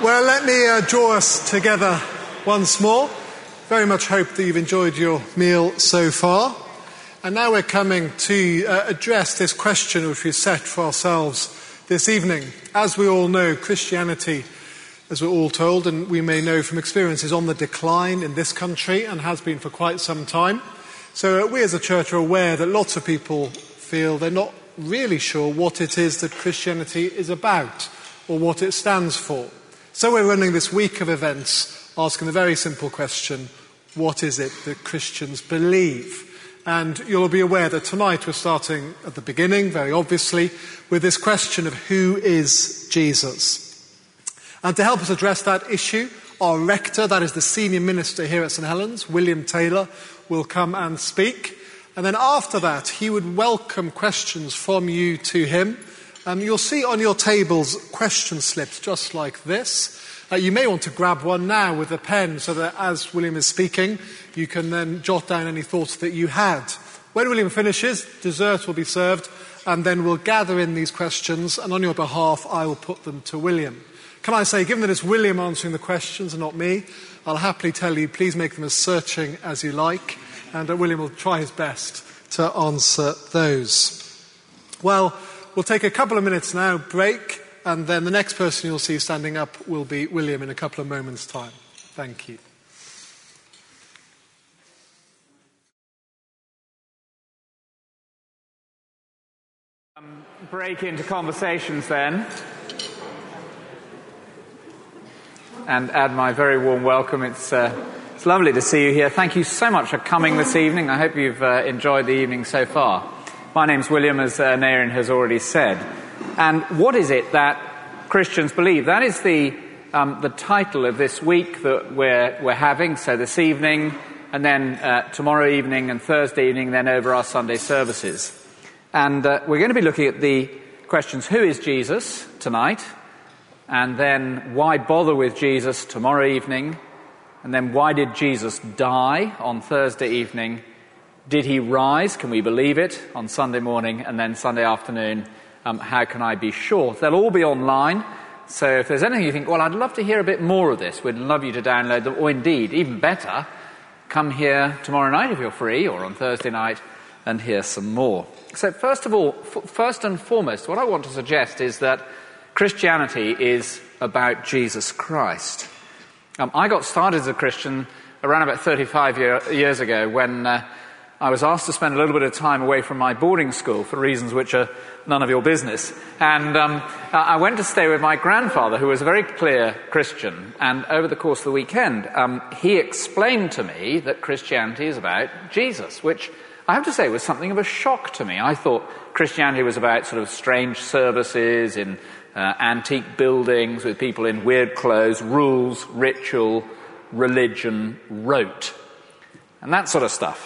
Well, let me draw us together once more. Very much hope that you've enjoyed your meal so far. And now we're coming to address this question which we've set for ourselves this evening. As we all know, Christianity, as we're all told, and we may know from experience, is on the decline in this country and has been for quite some time. So we as a church are aware that lots of people feel they're not really sure what it is that Christianity is about or what it stands for. So we're running this week of events asking the very simple question, what is it that Christians believe? And you'll be aware that tonight we're starting at the beginning, very obviously, with this question of who is Jesus? And to help us address that issue, our rector, that is the senior minister here at St Helens, William Taylor, will come and speak. And then after that, he would welcome questions from you to him. You'll see on your tables question slips just like this. You may want to grab one now with a pen so that as William is speaking, you can then jot down any thoughts that you had. When William finishes, dessert will be served, and then we'll gather in these questions, and on your behalf, I will put them to William. Can I say, given that it's William answering the questions and not me, I'll happily tell you, please make them as searching as you like, and William will try his best to answer those. Well, we'll take a couple of minutes now, break, and then the next person you'll see standing up will be William in a couple of moments' time. Thank you. Break into conversations then. And add my very warm welcome. It's lovely to see you here. Thank you so much for coming this evening. I hope you've enjoyed the evening so far. My name's William, as Nairon has already said. And what is it that Christians believe? That is the title of this week that we're having. So this evening, and then tomorrow evening and Thursday evening, then over our Sunday services. And we're going to be looking at the questions, who is Jesus tonight? And then why bother with Jesus tomorrow evening? And then why did Jesus die on Thursday evening? Did he rise? Can we believe it? On Sunday morning, and then Sunday afternoon, how can I be sure? They'll all be online. So if there's anything you think, well, I'd love to hear a bit more of this, we'd love you to download them. Or indeed, even better, come here tomorrow night if you're free, or on Thursday night, and hear some more. So first of all, first and foremost, what I want to suggest is that Christianity is about Jesus Christ. I got started as a Christian around about 35 years ago when I was asked to spend a little bit of time away from my boarding school for reasons which are none of your business. And I went to stay with my grandfather, who was a very clear Christian. And over the course of the weekend, he explained to me that Christianity is about Jesus, which I have to say was something of a shock to me. I thought Christianity was about sort of strange services in antique buildings with people in weird clothes, rules, ritual, religion, rote, and that sort of stuff.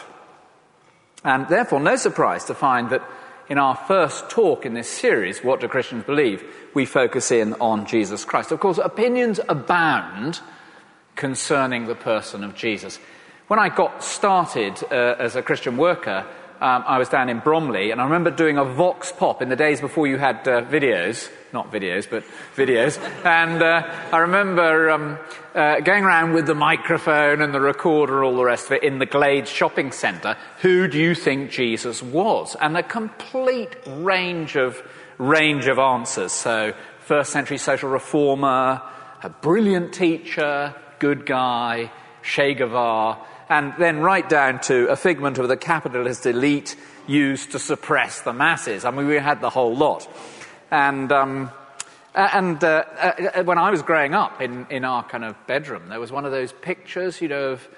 And therefore, no surprise to find that in our first talk in this series, What Do Christians Believe?, we focus in on Jesus Christ. Of course, opinions abound concerning the person of Jesus. When I got started as a Christian worker, I was down in Bromley, and I remember doing a vox pop in the days before you had videos. Not videos, but videos. And I remember going around with the microphone and the recorder, all the rest of it, in the Glades shopping centre. Who do you think Jesus was? And a complete range of answers. So, first century social reformer, a brilliant teacher, good guy, Che Guevara, and then right down to a figment of the capitalist elite used to suppress the masses. I mean, we had the whole lot. And when I was growing up in our kind of bedroom, there was one of those pictures, of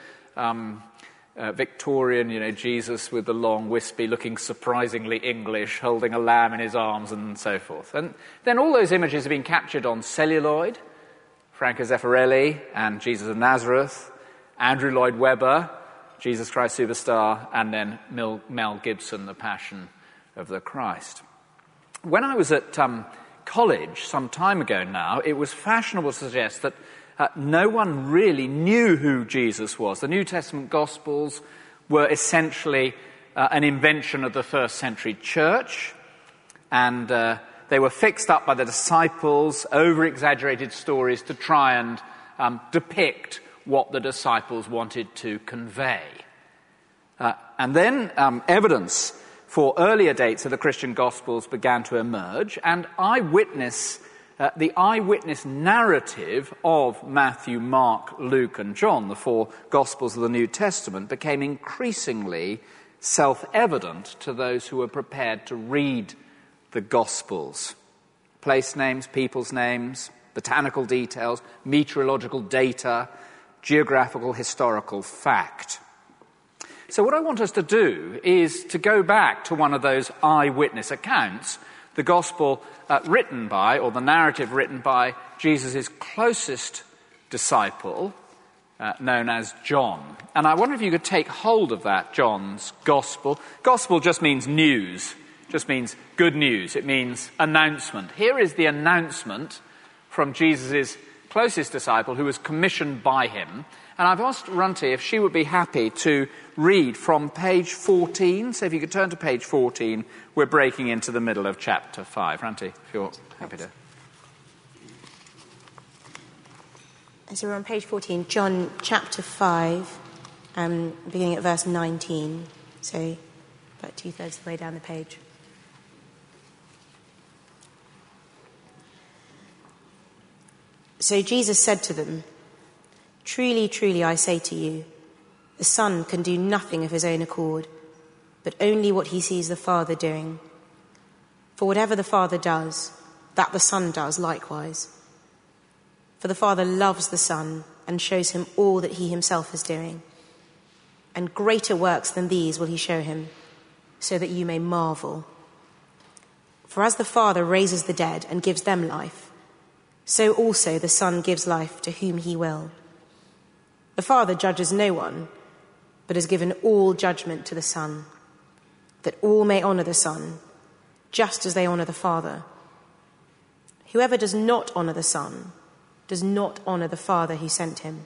Victorian, Jesus with the long wispy, looking surprisingly English, holding a lamb in his arms and so forth. And then all those images have been captured on celluloid, Franco Zeffirelli and Jesus of Nazareth, Andrew Lloyd Webber, Jesus Christ Superstar, and then Mel Gibson, The Passion of the Christ. When I was at college some time ago now, it was fashionable to suggest that no one really knew who Jesus was. The New Testament Gospels were essentially an invention of the first century church, and they were fixed up by the disciples, over-exaggerated stories to try and depict what the disciples wanted to convey. And then evidence for earlier dates of the Christian Gospels began to emerge, and the eyewitness narrative of Matthew, Mark, Luke, and John, the four Gospels of the New Testament, became increasingly self-evident to those who were prepared to read the Gospels. Place names, people's names, botanical details, meteorological data, geographical, historical fact. So what I want us to do is to go back to one of those eyewitness accounts, the Gospel written by, or the narrative written by, Jesus' closest disciple, known as John. And I wonder if you could take hold of that, John's Gospel. Gospel just means news, just means good news. It means announcement. Here is the announcement from Jesus' closest disciple, who was commissioned by him. And I've asked Runti if she would be happy to read from page 14. So if you could turn to page 14, we're breaking into the middle of chapter 5. Runti, if you're happy to. So we're on page 14, John chapter 5, beginning at verse 19. So about 2/3 of the way down the page. So Jesus said to them, "Truly, truly, I say to you, the Son can do nothing of his own accord, but only what he sees the Father doing. For whatever the Father does, that the Son does likewise. For the Father loves the Son and shows him all that he himself is doing. And greater works than these will he show him, so that you may marvel. For as the Father raises the dead and gives them life, so also the Son gives life to whom he will. The Father judges no one, but has given all judgment to the Son, that all may honour the Son, just as they honour the Father. Whoever does not honour the Son does not honour the Father who sent him.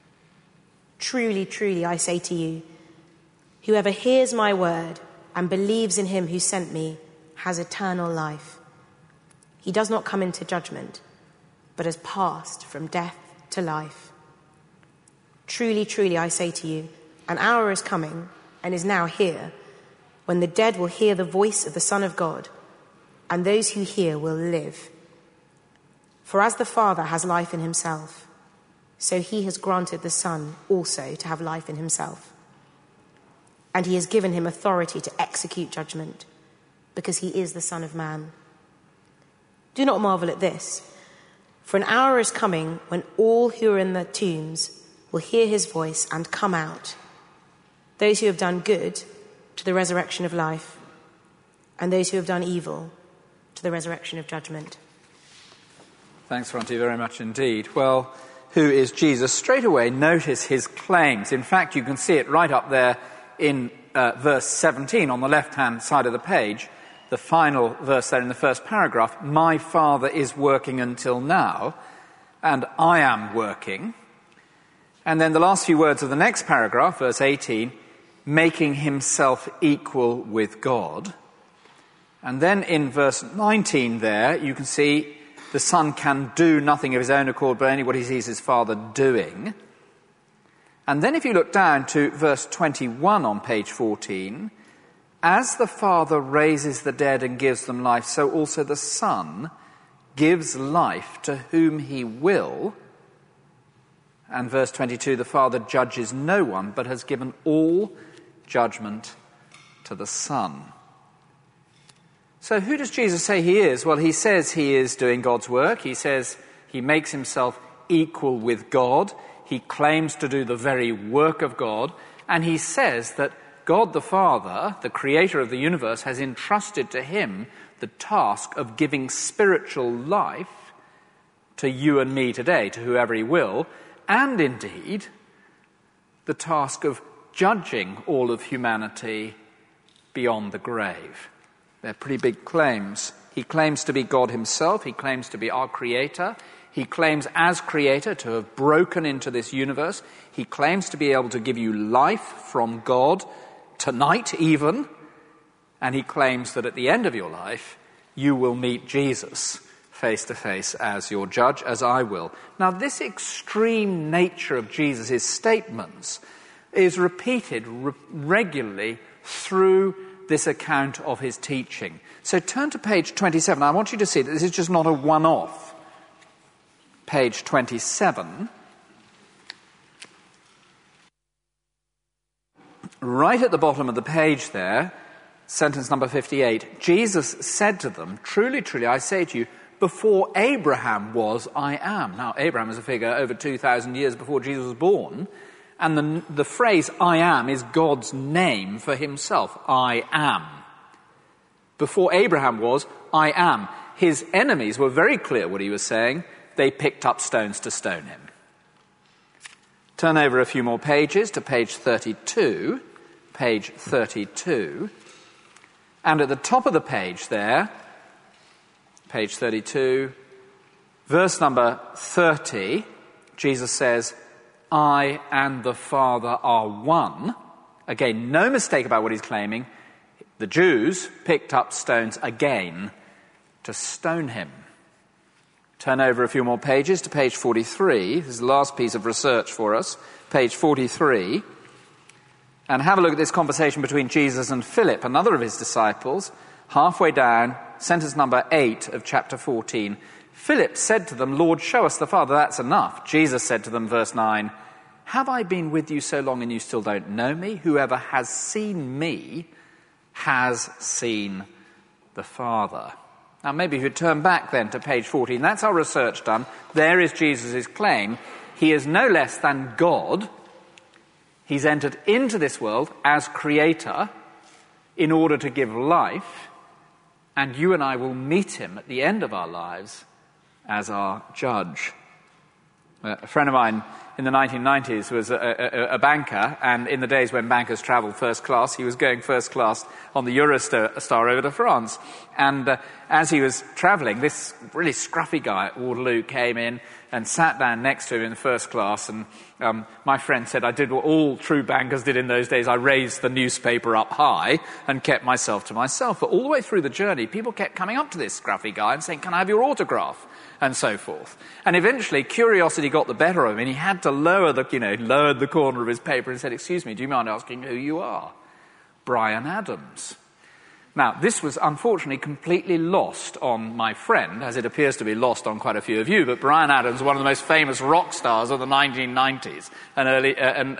Truly, truly, I say to you, whoever hears my word and believes in him who sent me has eternal life. He does not come into judgment, but has passed from death to life. Truly, truly, I say to you, an hour is coming and is now here when the dead will hear the voice of the Son of God, and those who hear will live. For as the Father has life in himself, so he has granted the Son also to have life in himself. And he has given him authority to execute judgment, because he is the Son of Man. Do not marvel at this, for an hour is coming when all who are in the tombs will hear his voice and come out, those who have done good to the resurrection of life, and those who have done evil to the resurrection of judgment." Thanks, Ronti, very much indeed. Well, who is Jesus? Straight away, notice his claims. In fact, you can see it right up there in verse 17 on the left-hand side of the page, the final verse there in the first paragraph. My Father is working until now, and I am working. And then the last few words of the next paragraph, verse 18, making himself equal with God. And then in verse 19 there, you can see the Son can do nothing of his own accord, but only what he sees his Father doing. And then if you look down to verse 21 on page 14, as the Father raises the dead and gives them life, so also the Son gives life to whom he will. And verse 22, the Father judges no one, but has given all judgment to the Son. So who does Jesus say he is? Well, he says he is doing God's work. He says he makes himself equal with God. He claims to do the very work of God. And he says that God the Father, the creator of the universe, has entrusted to him the task of giving spiritual life to you and me today, to whoever he will, and indeed the task of judging all of humanity beyond the grave. They're pretty big claims. He claims to be God himself. He claims to be our creator. He claims as creator to have broken into this universe. He claims to be able to give you life from God tonight even. And he claims that at the end of your life, you will meet Jesus face to face as your judge, as I will. Now, this extreme nature of Jesus' statements is repeated regularly through this account of his teaching. So turn to page 27. I want you to see that this is just not a one-off. Page 27. Right at the bottom of the page there, sentence number 58, Jesus said to them, "Truly, truly, I say to you, before Abraham was, I am." Now, Abraham is a figure over 2,000 years before Jesus was born, and the phrase I am is God's name for himself. I am. Before Abraham was, I am. His enemies were very clear what he was saying. They picked up stones to stone him. Turn over a few more pages to page 32. Page 32. And at the top of the page there, page 32, verse number 30, Jesus says, I and the Father are one. Again, no mistake about what he's claiming. The Jews picked up stones again to stone him. Turn over a few more pages to page 43. This is the last piece of research for us. Page 43. And have a look at this conversation between Jesus and Philip, another of his disciples. Halfway down, sentence number 8 of chapter 14. Philip said to them, Lord, show us the Father, that's enough. Jesus said to them, verse 9, have I been with you so long and you still don't know me? Whoever has seen me has seen the Father. Now maybe if you turn back then to page 14, that's our research done. There is Jesus' claim. He is no less than God. He's entered into this world as creator in order to give life, and you and I will meet him at the end of our lives as our judge. A friend of mine in the 1990s was a banker, and in the days when bankers travelled first class, he was going first class on the Eurostar over to France. And as he was travelling, this really scruffy guy at Waterloo came in and sat down next to him in first class. And my friend said, I did what all true bankers did in those days. I raised the newspaper up high and kept myself to myself. But all the way through the journey, people kept coming up to this scruffy guy and saying, can I have your autograph? And so forth. And eventually, curiosity got the better of him, and he had to lowered the corner of his paper and said, excuse me, do you mind asking who you are? Bryan Adams. Now, this was unfortunately completely lost on my friend, as it appears to be lost on quite a few of you, but Bryan Adams was one of the most famous rock stars of the 1990s and early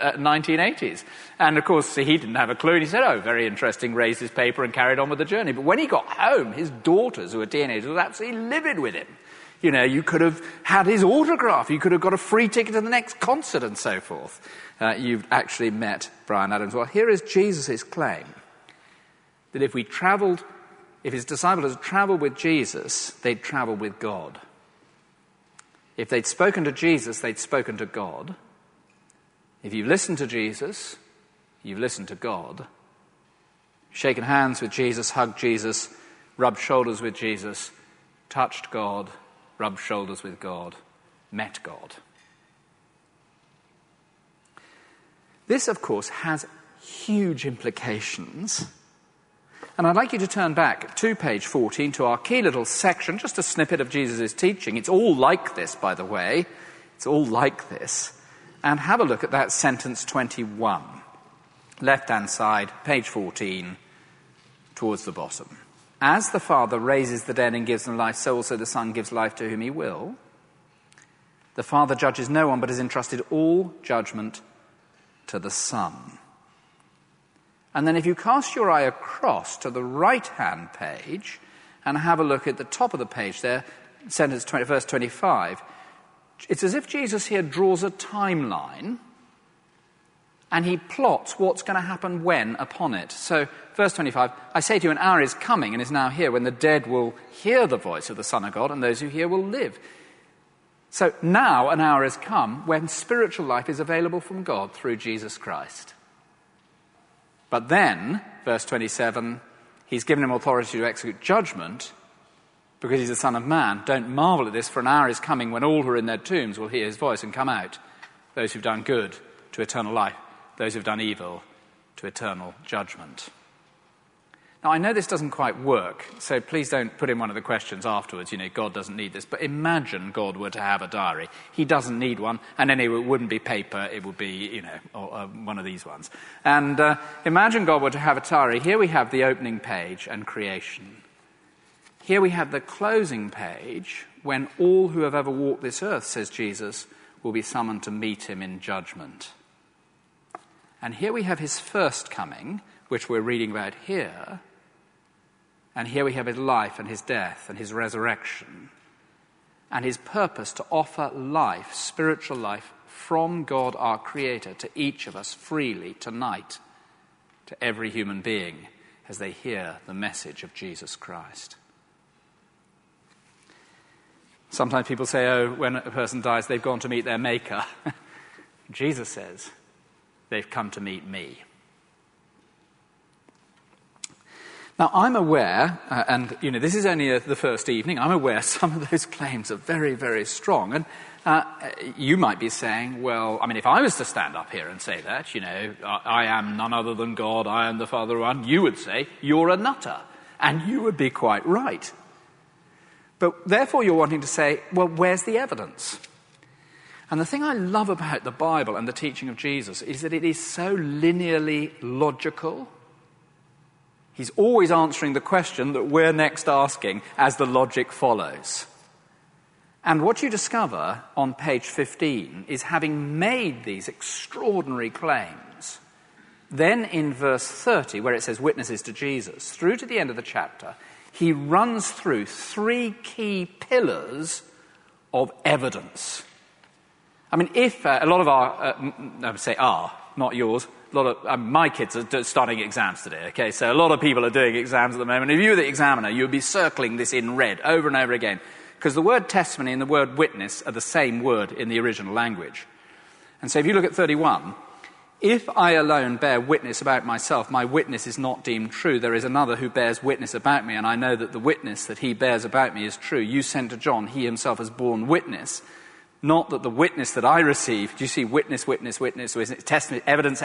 1980s. And of course, he didn't have a clue, and he said, oh, very interesting, raised his paper and carried on with the journey. But when he got home, his daughters, who were teenagers, were absolutely livid with him. You know, you could have had his autograph, you could have got a free ticket to the next concert and so forth. You've actually met Bryan Adams. Well, here is Jesus' claim that if his disciples had travelled with Jesus, they'd travel with God. If they'd spoken to Jesus, they'd spoken to God. If you've listened to Jesus, you've listened to God. Shaken hands with Jesus, hugged Jesus, rubbed shoulders with Jesus, touched God, rubbed shoulders with God, met God. This, of course, has huge implications. And I'd like you to turn back to page 14 to our key little section, just a snippet of Jesus' teaching. It's all like this, by the way. It's all like this. And have a look at that sentence 21. Left-hand side, page 14, towards the bottom. As the Father raises the dead and gives them life, so also the Son gives life to whom he will. The Father judges no one, but has entrusted all judgment to the Son. And then if you cast your eye across to the right-hand page and have a look at the top of the page there, sentence 20, verse 25, it's as if Jesus here draws a timeline and he plots what's going to happen when upon it. So, verse 25, I say to you, an hour is coming and is now here when the dead will hear the voice of the Son of God, and those who hear will live. So now an hour has come when spiritual life is available from God through Jesus Christ. But then, verse 27, he's given him authority to execute judgment because he's the Son of Man. Don't marvel at this, for an hour is coming when all who are in their tombs will hear his voice and come out. Those who've done good to eternal life, those who've done evil to eternal judgment. Now, I know this doesn't quite work, so please don't put in one of the questions afterwards, God doesn't need this. But imagine God were to have a diary. He doesn't need one, and anyway, it wouldn't be paper, it would be, one of these ones. And imagine God were to have a diary. Here we have the opening page and creation. Here we have the closing page, when all who have ever walked this earth, says Jesus, will be summoned to meet him in judgment. And here we have his first coming, which we're reading about here. And here we have his life and his death and his resurrection and his purpose to offer life, spiritual life, from God our Creator to each of us freely tonight, to every human being as they hear the message of Jesus Christ. Sometimes people say, when a person dies, they've gone to meet their Maker. Jesus says, they've come to meet me. Now, I'm aware, and this is only the first evening, I'm aware some of those claims are very, very strong. And you might be saying, well, if I was to stand up here and say that, I am none other than God, I am the Father of one, you would say, you're a nutter. And you would be quite right. But therefore you're wanting to say, well, where's the evidence? And the thing I love about the Bible and the teaching of Jesus is that it is so linearly logical. He's always answering the question that we're next asking as the logic follows. And what you discover on page 15 is, having made these extraordinary claims, then in verse 30, where it says witnesses to Jesus, through to the end of the chapter, he runs through three key pillars of evidence. If a lot of our, not yours, a lot of my kids are starting exams today, okay? So a lot of people are doing exams at the moment. If you were the examiner, you would be circling this in red over and over again, because the word testimony and the word witness are the same word in the original language. And so if you look at 31, if I alone bear witness about myself, my witness is not deemed true. There is another who bears witness about me, and I know that the witness that he bears about me is true. You sent to John, he himself has borne witness. Not that the witness that I received, do you see, witness, testimony, evidence.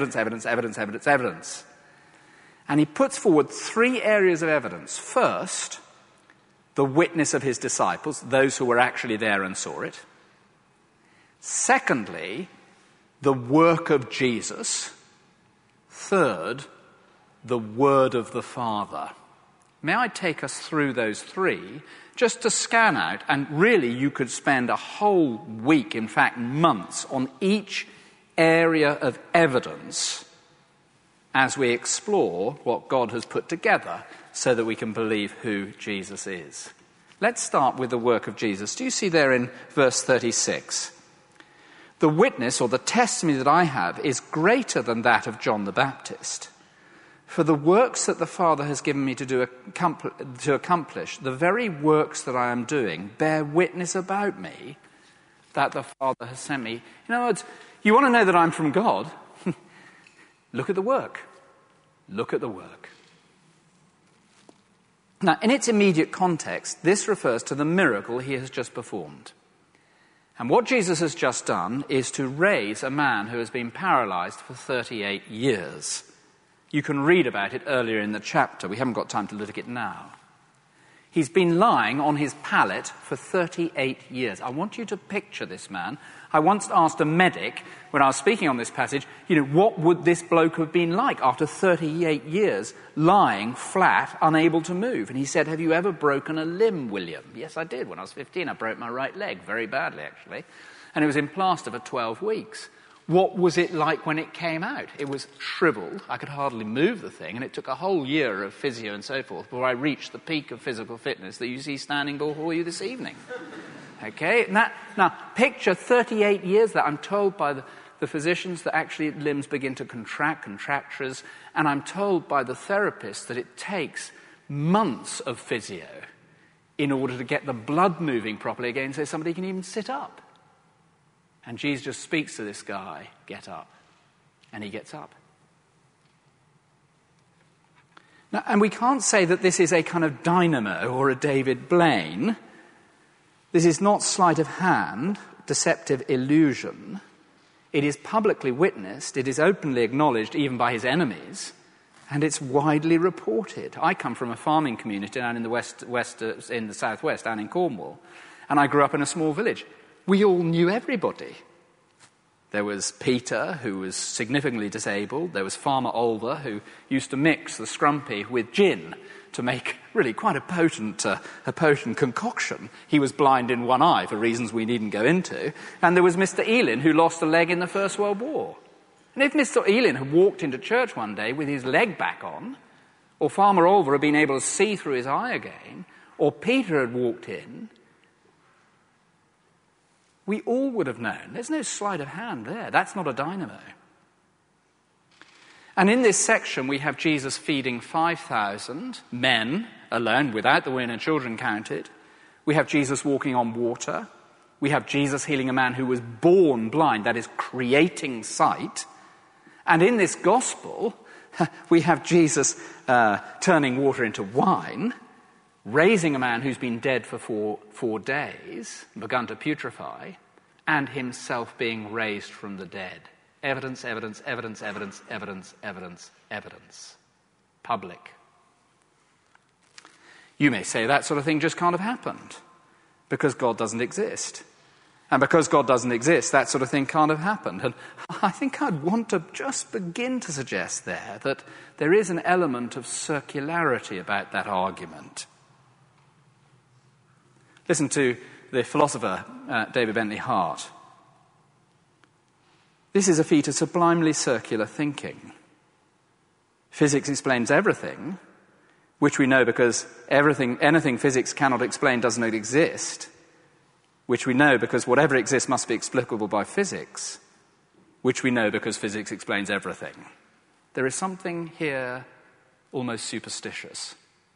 And he puts forward three areas of evidence. First, the witness of his disciples, those who were actually there and saw it. Secondly, the work of Jesus. Third, the word of the Father. May I take us through those three, just to scan out, and really you could spend a whole week, in fact months, on each area of evidence as we explore what God has put together so that we can believe who Jesus is. Let's start with the work of Jesus. Do you see there in verse 36? The witness, or the testimony that I have, is greater than that of John the Baptist. For the works that the Father has given me to accomplish, the very works that I am doing, bear witness about me that the Father has sent me. In other words, you want to know that I'm from God? Look at the work. Look at the work. Now, in its immediate context, this refers to the miracle he has just performed. And what Jesus has just done is to raise a man who has been paralyzed for 38 years. You can read about it earlier in the chapter. We haven't got time to look at it now. He's been lying on his pallet for 38 years. I want you to picture this man. I once asked a medic, when I was speaking on this passage, what would this bloke have been like after 38 years lying flat, unable to move? And he said, have you ever broken a limb, William? Yes, I did. When I was 15, I broke my right leg, very badly, actually. And it was in plaster for 12 weeks. What was it like when it came out? It was shriveled. I could hardly move the thing, and it took a whole year of physio and so forth before I reached the peak of physical fitness that you see standing before you this evening. Okay? Now, picture 38 years that I'm told by the physicians that actually limbs begin to contractures, and I'm told by the therapist that it takes months of physio in order to get the blood moving properly again so somebody can even sit up. And Jesus just speaks to this guy, get up. And he gets up. Now, and we can't say that this is a kind of dynamo or a David Blaine. This is not sleight of hand, deceptive illusion. It is publicly witnessed. It is openly acknowledged even by his enemies And it's widely reported. I come from a farming community down in the in the southwest, down in Cornwall, and I grew up in a small village. We all knew everybody. There was Peter, who was significantly disabled. There was Farmer Olver, who used to mix the scrumpy with gin to make really quite a potent concoction. He was blind in one eye for reasons we needn't go into. And there was Mr. Elin, who lost a leg in the First World War. And if Mr. Elin had walked into church one day with his leg back on, or Farmer Olver had been able to see through his eye again, or Peter had walked in, we all would have known. There's no sleight of hand there. That's not a dynamo. And in this section, we have Jesus feeding 5,000 men alone, without the women and children counted. We have Jesus walking on water. We have Jesus healing a man who was born blind, that is, creating sight. And in this gospel, we have Jesus turning water into wine, raising a man who's been dead for four days, begun to putrefy, and himself being raised from the dead. Evidence, evidence, evidence, evidence, evidence, evidence, evidence. Public. You may say that sort of thing just can't have happened because God doesn't exist. And because God doesn't exist, that sort of thing can't have happened. And I think I'd want to just begin to suggest there that there is an element of circularity about that argument. Listen to the philosopher David Bentley Hart. This is a feat of sublimely circular thinking. Physics explains everything, which we know because anything physics cannot explain does not exist, which we know because whatever exists must be explicable by physics, which we know because physics explains everything. There is something here almost superstitious.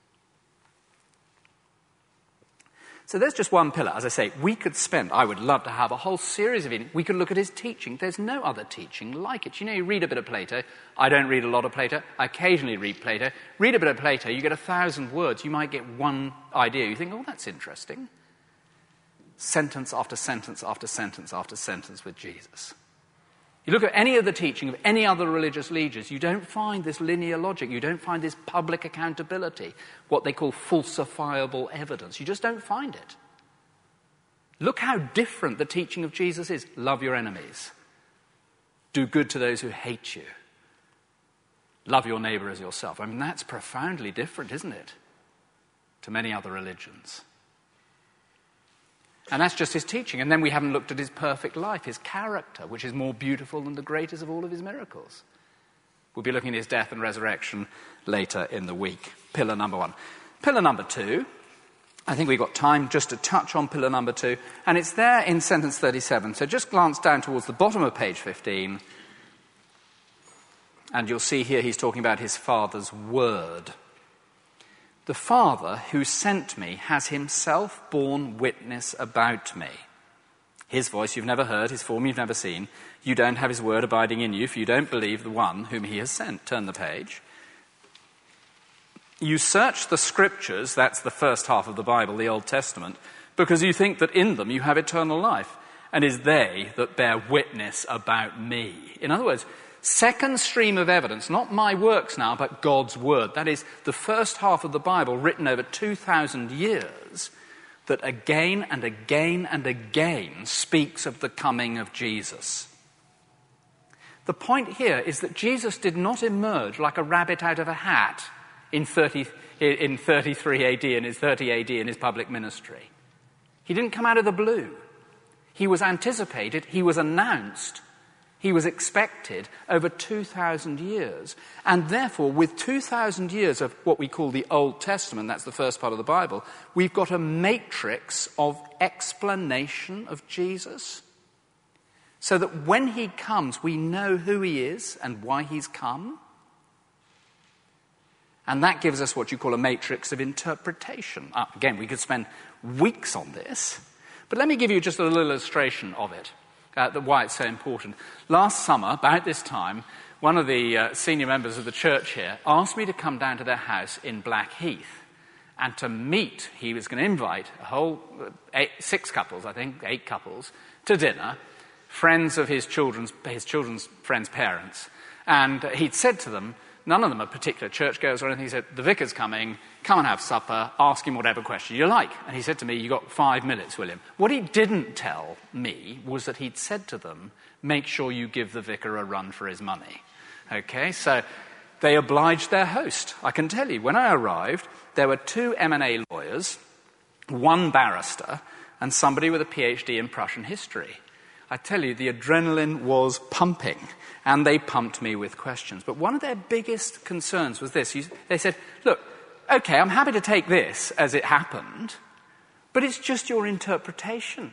So there's just one pillar. As I say, I would love to have a whole series of it. We could look at his teaching. There's no other teaching like it. You read a bit of Plato. I don't read a lot of Plato. I occasionally read Plato. Read a bit of Plato, you get 1,000 words. You might get one idea. You think, oh, that's interesting. Sentence after sentence after sentence after sentence with Jesus. You look at any of the teaching of any other religious leaders, you don't find this linear logic, you don't find this public accountability, what they call falsifiable evidence. You just don't find it. Look how different the teaching of Jesus is. Love your enemies. Do good to those who hate you. Love your neighbour as yourself. I mean, that's profoundly different, isn't it, to many other religions. And that's just his teaching. And then we haven't looked at his perfect life, his character, which is more beautiful than the greatest of all of his miracles. We'll be looking at his death and resurrection later in the week. Pillar number 1. Pillar number 2, I think we've got time just to touch on pillar number 2, and it's there in sentence 37. So just glance down towards the bottom of page 15, and you'll see here he's talking about his Father's word. The Father who sent me has himself borne witness about me. His voice you've never heard, his form you've never seen. You don't have his word abiding in you if you don't believe the one whom he has sent. Turn the page. You search the scriptures, that's the first half of the Bible, the Old Testament, because you think that in them you have eternal life, and it is they that bear witness about me. In other words, second stream of evidence, not my works now, but God's word. That is the first half of the Bible written over 2,000 years that again and again and again speaks of the coming of Jesus. The point here is that Jesus did not emerge like a rabbit out of a hat in 33 AD, in his 30 AD in his public ministry. He didn't come out of the blue. He was anticipated, he was announced, he was expected over 2,000 years. And therefore, with 2,000 years of what we call the Old Testament, that's the first part of the Bible, we've got a matrix of explanation of Jesus, so that when he comes, we know who he is and why he's come. And that gives us what you call a matrix of interpretation. Again, we could spend weeks on this, but let me give you just a little illustration of it. Why it's so important. Last summer, about this time, one of the senior members of the church here asked me to come down to their house in Blackheath and to meet. He was going to invite a whole 8 couples, to dinner, friends of his children's friends' parents. And he'd said to them None of them are particular churchgoers or anything. He said, the vicar's coming, come and have supper, ask him whatever question you like. And he said to me, you got 5 minutes, William. What he didn't tell me was that he'd said to them, make sure you give the vicar a run for his money. Okay, so they obliged their host. I can tell you, when I arrived, there were 2 M&A lawyers, 1 barrister, and somebody with a PhD in Prussian history. I tell you, the adrenaline was pumping, and they pumped me with questions. But one of their biggest concerns was this. They said, look, okay, I'm happy to take this as it happened, but it's just your interpretation.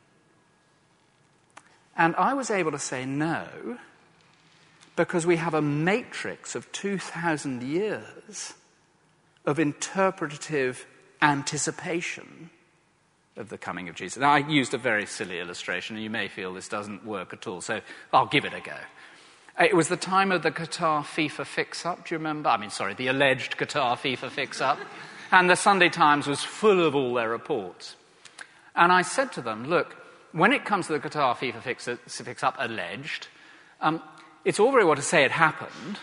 And I was able to say no, because we have a matrix of 2,000 years of interpretative anticipation of the coming of Jesus. Now, I used a very silly illustration, and you may feel this doesn't work at all, so I'll give it a go. It was the time of the Qatar FIFA fix-up, do you remember? The alleged Qatar FIFA fix-up. And the Sunday Times was full of all their reports. And I said to them, look, when it comes to the Qatar FIFA fix-up alleged, it's all very well to say it happened,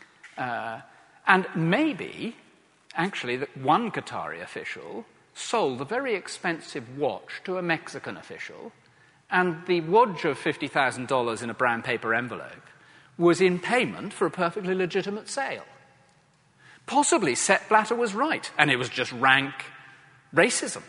and maybe, actually, that one Qatari official sold a very expensive watch to a Mexican official, and the watch of $50,000 in a brown paper envelope was in payment for a perfectly legitimate sale. Possibly Sepp Blatter was right, and it was just rank racism.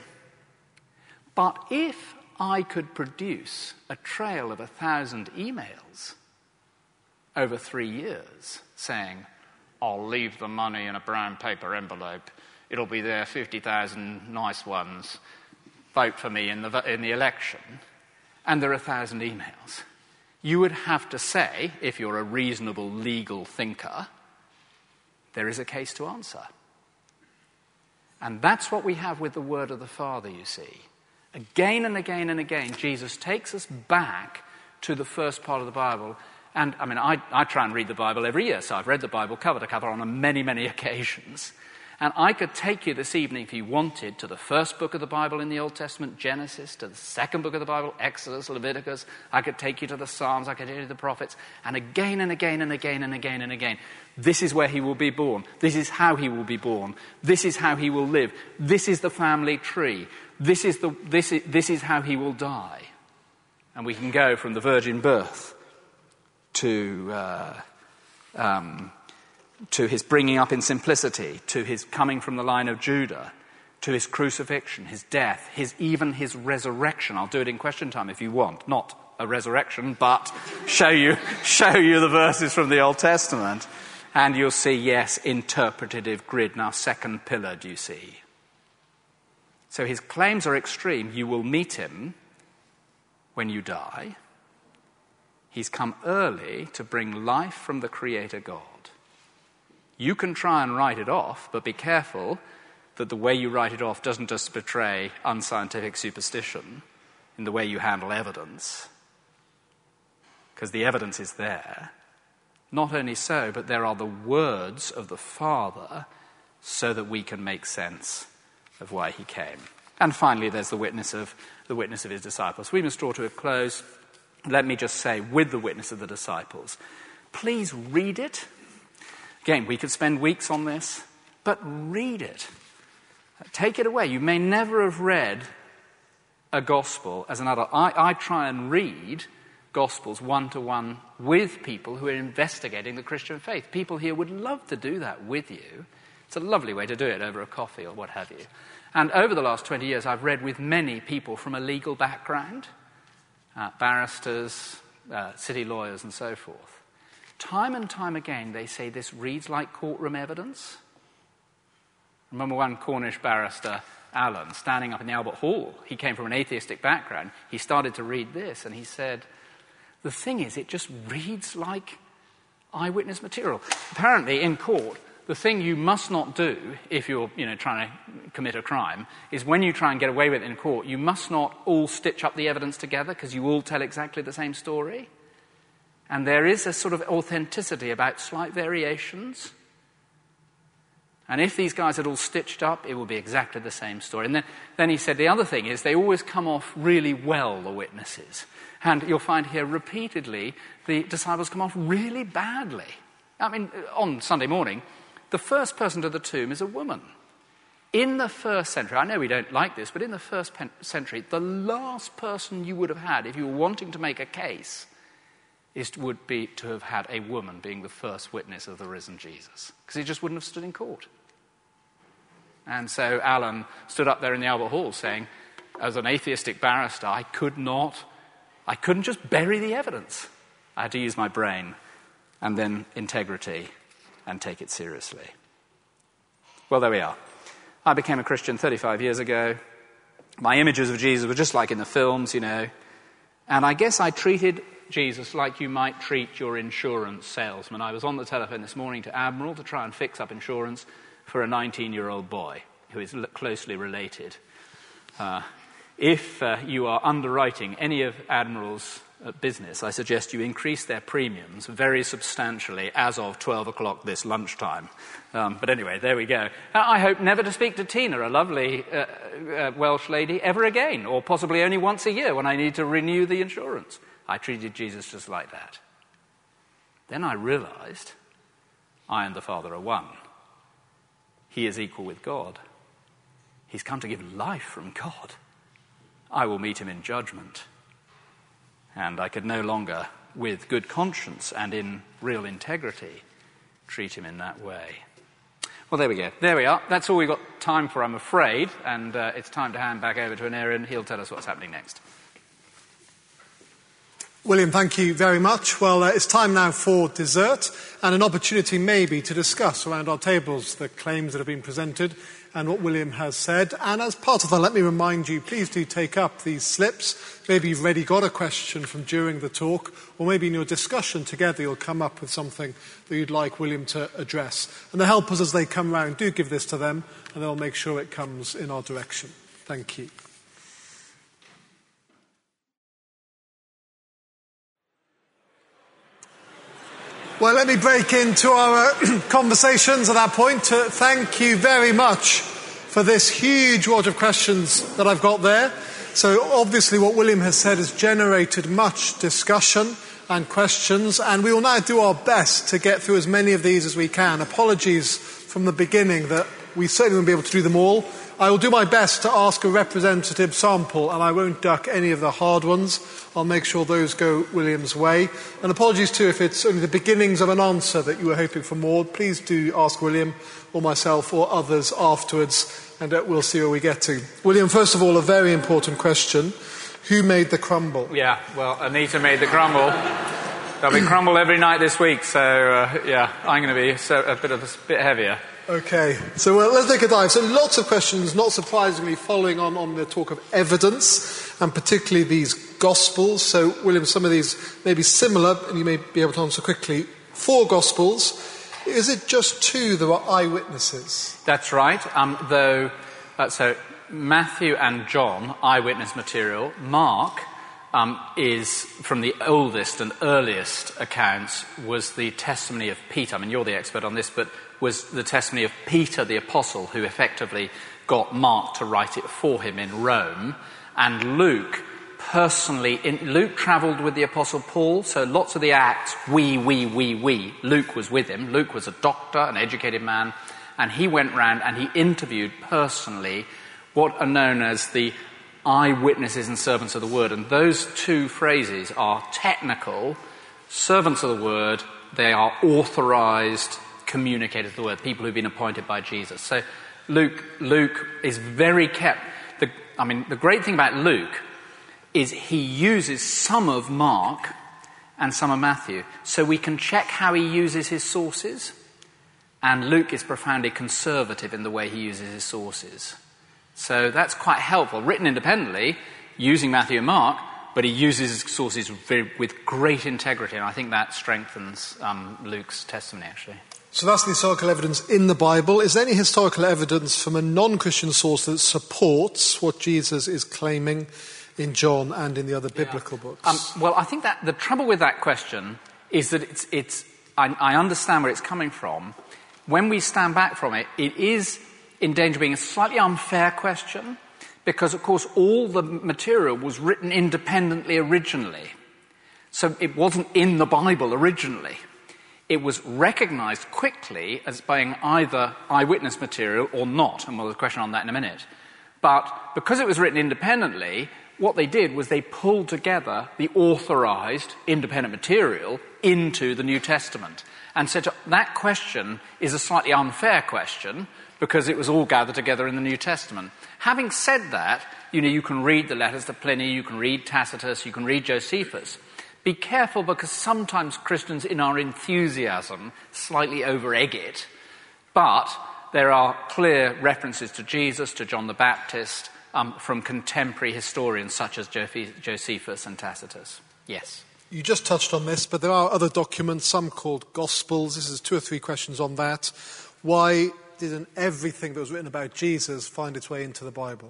But if I could produce a trail of 1,000 emails over 3 years saying, I'll leave the money in a brown paper envelope, it'll be there, 50,000 nice ones, vote for me in the election, and there are 1,000 emails, you would have to say, if you're a reasonable legal thinker, there is a case to answer. And that's what we have with the word of the Father, you see. Again and again and again, Jesus takes us back to the first part of the Bible. And, I try and read the Bible every year, so I've read the Bible cover to cover on many, many occasions. And I could take you this evening, if you wanted, to the first book of the Bible in the Old Testament, Genesis, to the second book of the Bible, Exodus, Leviticus. I could take you to the Psalms, I could take you to the prophets, and again and again and again and again and again. This is where he will be born. This is how he will be born. This is how he will live. This is the family tree. This is how he will die. And we can go from the virgin birth to his bringing up in simplicity, to his coming from the line of Judah, to his crucifixion, his death, even his resurrection. I'll do it in question time if you want. Not a resurrection, but show you the verses from the Old Testament. And you'll see, yes, interpretative grid. Now, second pillar, do you see? So his claims are extreme. You will meet him when you die. He's come early to bring life from the Creator God. You can try and write it off, but be careful that the way you write it off doesn't just betray unscientific superstition in the way you handle evidence, because the evidence is there. Not only so, but there are the words of the Father so that we can make sense of why he came. And finally, there's the witness of his disciples. We must draw to a close. Let me just say, with the witness of the disciples, please read it. Again, we could spend weeks on this, but read it. Take it away. You may never have read a gospel as an adult. I try and read gospels one-to-one with people who are investigating the Christian faith. People here would love to do that with you. It's a lovely way to do it over a coffee or what have you. And over the last 20 years, I've read with many people from a legal background, barristers, city lawyers, and so forth. Time and time again, they say this reads like courtroom evidence. I remember one Cornish barrister, Alan, standing up in the Albert Hall. He came from an atheistic background. He started to read this, and he said, the thing is, it just reads like eyewitness material. Apparently, in court, the thing you must not do if you're, trying to commit a crime is when you try and get away with it in court, you must not all stitch up the evidence together because you all tell exactly the same story. And there is a sort of authenticity about slight variations. And if these guys had all stitched up, it would be exactly the same story. And then he said the other thing is they always come off really well, the witnesses. And you'll find here repeatedly the disciples come off really badly. I mean, on Sunday morning, the first person to the tomb is a woman. In the first century, I know we don't like this, but in the first century, the last person you would have had, if you were wanting to make a case, would be to have had a woman being the first witness of the risen Jesus, because he just wouldn't have stood in court. And so Alan stood up there in the Albert Hall saying, as an atheistic barrister, I couldn't just bury the evidence. I had to use my brain and then integrity and take it seriously. Well, there we are. I became a Christian 35 years ago. My images of Jesus were just like in the films, you know. And I guess I treated Jesus like you might treat your insurance salesman. I was on the telephone this morning to Admiral to try and fix up insurance for a 19-year-old boy who is closely related. If you are underwriting any of Admiral's business, I suggest you increase their premiums very substantially as of 12 o'clock this lunchtime. But anyway, there we go. I hope never to speak to Tina, a lovely Welsh lady, ever again, or possibly only once a year when I need to renew the insurance. I treated Jesus just like that. Then I realized I and the Father are one. He is equal with God. He's come to give life from God. I will meet him in judgment. And I could no longer, with good conscience and in real integrity, treat him in that way. Well, there we go. There we are. That's all we've got time for, I'm afraid. And it's time to hand back over to Anarian. He'll tell us what's happening next. William, thank you very much. Well, it's time now for dessert and an opportunity maybe to discuss around our tables the claims that have been presented and what William has said. And as part of that, let me remind you, please do take up these slips. Maybe you've already got a question from during the talk, or maybe in your discussion together you'll come up with something that you'd like William to address. And the helpers, as they come round, do give this to them, and they'll make sure it comes in our direction. Thank you. Well, let me break into our conversations at that point to thank you very much for this huge wad of questions that I've got there. So obviously what William has said has generated much discussion and questions, and we will now do our best to get through as many of these as we can. Apologies from the beginning that we certainly won't be able to do them all. I will do my best to ask a representative sample, and I won't duck any of the hard ones. I'll make sure those go William's way. And apologies too if it's only the beginnings of an answer that you were hoping for more. Please do ask William or myself or others afterwards, and we'll see where we get to. William, first of all, a very important question. Who made the crumble? Yeah, well, Anita made the crumble. There'll be crumble every night this week, so I'm going to be a bit heavier. Okay, so let's take a dive. So lots of questions, not surprisingly, following on the talk of evidence, and particularly these Gospels. So, William, some of these may be similar, and you may be able to answer quickly. 4 Gospels. Is it just 2 that were eyewitnesses? That's right, so Matthew and John, eyewitness material. Mark is, from the oldest and earliest accounts, was the testimony of Peter. I mean, you're the expert on this, but was the testimony of Peter the Apostle, who effectively got Mark to write it for him in Rome. And Luke, Luke travelled with the Apostle Paul, so lots of the Acts, we. Luke was with him. Luke was a doctor, an educated man, and he went round and he interviewed personally what are known as the eyewitnesses and servants of the word. And those 2 phrases are technical. Servants of the word, they are authorised communicators of the word, people who've been appointed by Jesus. So Luke is very the great thing about Luke is he uses some of Mark and some of Matthew, so we can check how he uses his sources. And Luke is profoundly conservative in the way he uses his sources. So that's quite helpful. Written independently, using Matthew and Mark, but he uses his sources with great integrity, and I think that strengthens Luke's testimony, actually. So that's the historical evidence in the Bible. Is there any historical evidence from a non-Christian source that supports what Jesus is claiming in John and in the other biblical books? Well, I think that the trouble with that question is that I understand where it's coming from. When we stand back from it, it is in danger of being a slightly unfair question, because, of course, all the material was written independently originally. So it wasn't in the Bible originally. it was recognized quickly as being either eyewitness material or not, and we'll have a question on that in a minute. But because it was written independently, what they did was they pulled together the authorized independent material into the New Testament. And so that question is a slightly unfair question because it was all gathered together in the New Testament. Having said that, you can read the letters to Pliny, you can read Tacitus, you can read Josephus. Be careful because sometimes Christians in our enthusiasm slightly over-egg it, but there are clear references to Jesus, to John the Baptist, from contemporary historians such as Josephus and Tacitus. Yes? You just touched on this, but there are other documents, some called Gospels. This is 2 or 3 questions on that. Why didn't everything that was written about Jesus find its way into the Bible?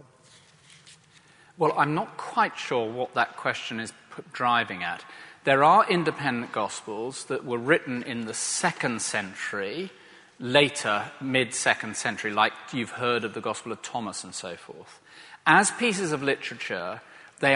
Well, I'm not quite sure what that question is driving at. There are independent Gospels that were written in the 2nd century, later, mid-2nd century, like you've heard of the Gospel of Thomas and so forth. As pieces of literature, they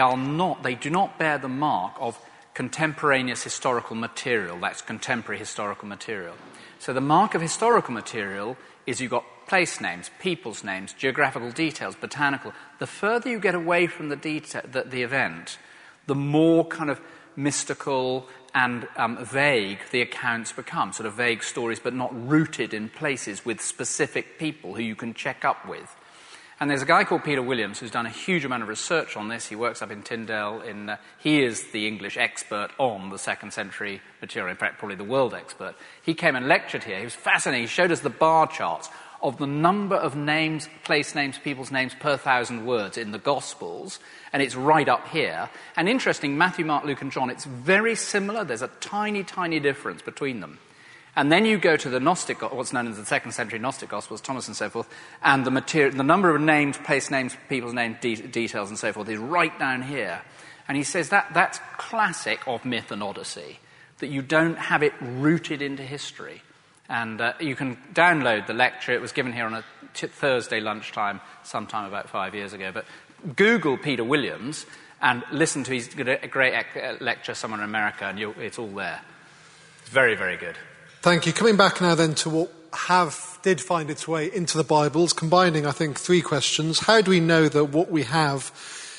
do not bear the mark of contemporaneous historical material. That's contemporary historical material. So the mark of historical material is you've got place names, people's names, geographical details, botanical. The further you get away from the event, the more kind of mystical and vague the accounts become, sort of vague stories but not rooted in places with specific people who you can check up with. And there's a guy called Peter Williams who's done a huge amount of research on this. He works up in Tyndale. He is the English expert on the 2nd century material, in fact, probably the world expert. He came and lectured here. He was fascinating. He showed us the bar charts of the number of names, place names, people's names per 1,000 words in the Gospels, and it's right up here. And interesting, Matthew, Mark, Luke, and John, it's very similar. There's a tiny, tiny difference between them. And then you go to the Gnostic, what's known as the 2nd century Gnostic Gospels, Thomas and so forth, and the number of names, place names, people's names, details and so forth is right down here. And he says that's classic of myth and Odyssey, that you don't have it rooted into history. And you can download the lecture. It was given here on a Thursday lunchtime sometime about 5 years ago. But Google Peter Williams and listen to his great lecture somewhere in America, and it's all there. It's very, very good. Thank you. Coming back now then to what did find its way into the Bibles, combining, I think, 3 questions. How do we know that what we have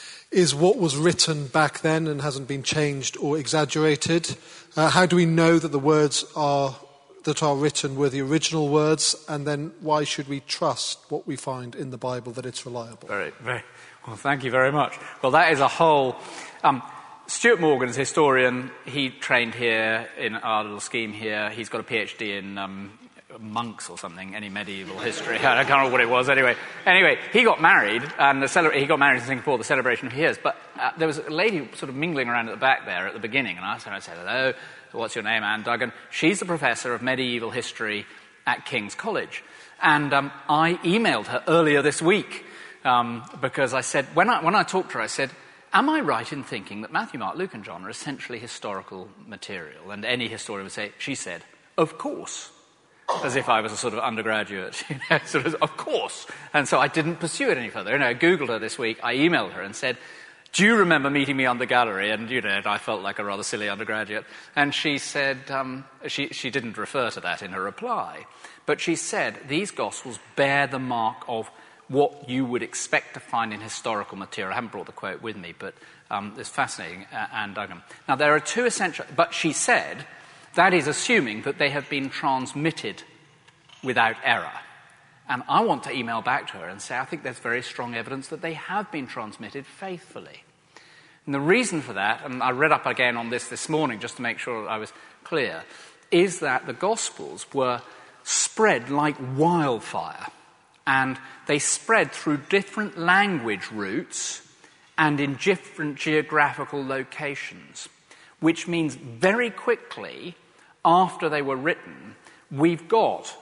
is what was written back then and hasn't been changed or exaggerated? How do we know that the words that are written were the original words? And then why should we trust what we find in the Bible, that it's reliable? Very, very well, thank you very much. Well, that is a whole... Stuart Morgan's a historian. He trained here in our little scheme here. He's got a PhD in monks or something, any medieval history. I can't remember what it was. Anyway, he got married, and he got married in Singapore, the celebration of years. But there was a lady sort of mingling around at the back there at the beginning, and I said, hello, what's your name? Anne Duggan. She's the professor of medieval history at King's College. And I emailed her earlier this week because I said, when I talked to her, I said, am I right in thinking that Matthew, Mark, Luke and John are essentially historical material? And any historian would say, she said, of course. As if I was a sort of undergraduate, of course. And so I didn't pursue it any further. I Googled her this week, I emailed her and said, do you remember meeting me on the gallery? And, I felt like a rather silly undergraduate. And she said, she didn't refer to that in her reply. But she said, these Gospels bear the mark of what you would expect to find in historical material. I haven't brought the quote with me, but it's fascinating. Anne Duggan. Now, there are 2 essential... But she said, that is assuming that they have been transmitted without error. And I want to email back to her and say, I think there's very strong evidence that they have been transmitted faithfully. And the reason for that, and I read up again on this morning just to make sure I was clear, is that the Gospels were spread like wildfire. And they spread through different language routes and in different geographical locations, which means very quickly, after they were written, we've got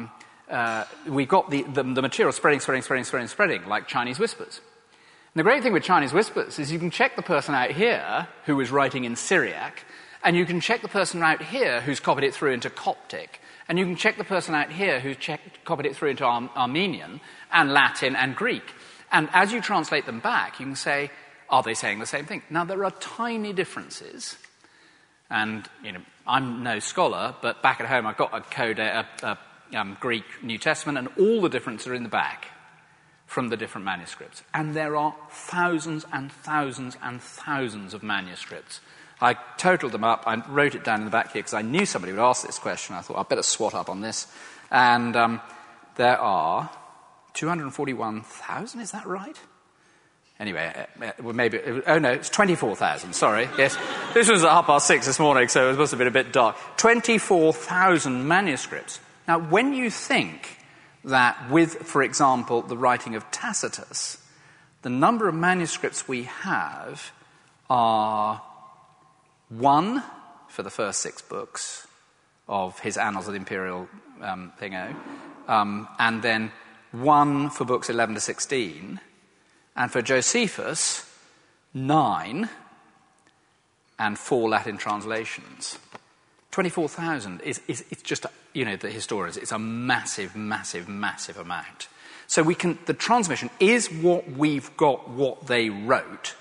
the material spreading, like Chinese whispers. And the great thing with Chinese whispers is you can check the person out here who is writing in Syriac, and you can check the person out here who's copied it through into Coptic, and you can check the person out here who's copied it through into Armenian and Latin and Greek. And as you translate them back, you can say, are they saying the same thing? Now, there are tiny differences. And, I'm no scholar, but back at home I've got a Greek New Testament, and all the differences are in the back from the different manuscripts. And there are thousands and thousands and thousands of manuscripts. I totaled them up. I wrote it down in the back here because I knew somebody would ask this question. I thought, I'd better swat up on this. And there are 241,000, is that right? Anyway, it's 24,000, sorry. Yes, this was at 6:30 this morning, so it must have been a bit dark. 24,000 manuscripts. Now, when you think that with, for example, the writing of Tacitus, the number of manuscripts we have are 1 for the first 6 books of his Annals of the Imperial Thingo, and then 1 for books 11 to 16, and for Josephus, 9 and 4 Latin translations. 24,000 is just, the historians, it's a massive, massive, massive amount. So the transmission is what we've got, what they wrote.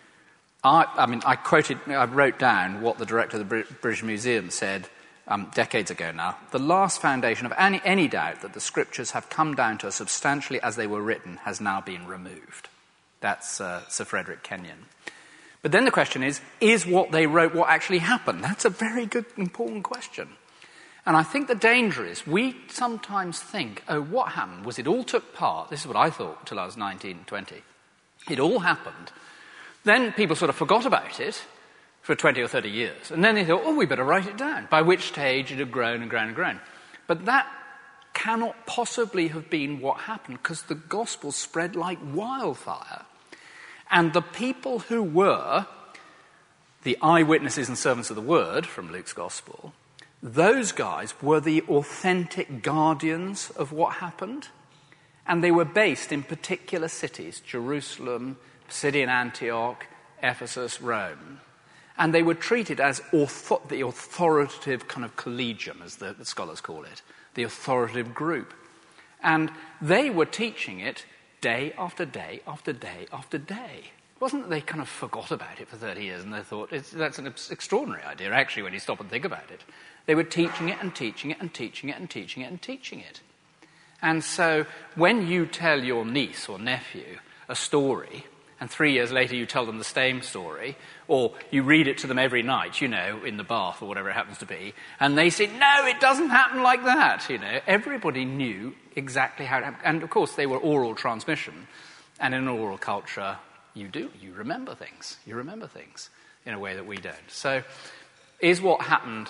I wrote down what the director of the British Museum said decades ago now. The last foundation of any doubt that the scriptures have come down to us substantially as they were written has now been removed. That's Sir Frederick Kenyon. But then the question is what they wrote what actually happened? That's a very good, important question. And I think the danger is we sometimes think, what happened was it all took part. This is what I thought till I was 19, 20. It all happened. Then people sort of forgot about it for 20 or 30 years. And then they thought, we better write it down, by which stage it had grown and grown and grown. But that cannot possibly have been what happened, because the gospel spread like wildfire. And the people who were the eyewitnesses and servants of the word from Luke's gospel, those guys were the authentic guardians of what happened. And they were based in particular cities: Jerusalem, Pisidian Antioch, Ephesus, Rome. And they were treated as the authoritative kind of collegium, as the scholars call it, the authoritative group. And they were teaching it day after day after day after day. It wasn't that they kind of forgot about it for 30 years and they thought, that's an extraordinary idea, actually, when you stop and think about it. They were teaching it and teaching it and teaching it and teaching it and teaching it. And so when you tell your niece or nephew a story, and 3 years later you tell them the same story, or you read it to them every night, in the bath or whatever it happens to be, and they say, no, it doesn't happen like that, Everybody knew exactly how it happened. And, of course, they were oral transmission. And in oral culture, you remember things. You remember things in a way that we don't. So is what happened